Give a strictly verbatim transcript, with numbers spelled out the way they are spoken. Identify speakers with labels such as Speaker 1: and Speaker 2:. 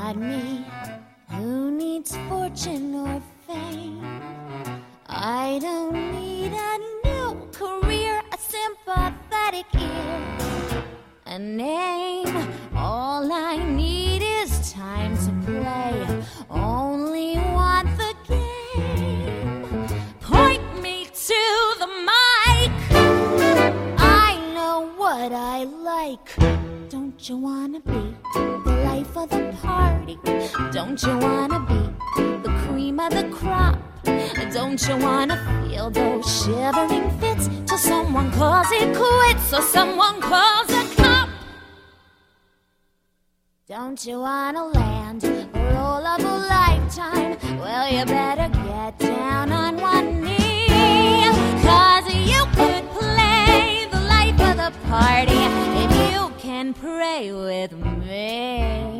Speaker 1: not me, who needs fortune or fame. I don't need a new career, a sympathetic ear, a name. All I need is time to play, only want the game. Point me to the mic, I know what I like. Don't you wanna be the life of the party? Don't you wanna be the cream of the crop? Don't you wanna feel those shivering fits till someone calls it quits or someone calls a cop? Don't you wanna land the role of a lifetime? Well, you better get down on one knee, 'cause you could play the life of the party if you can pray with me.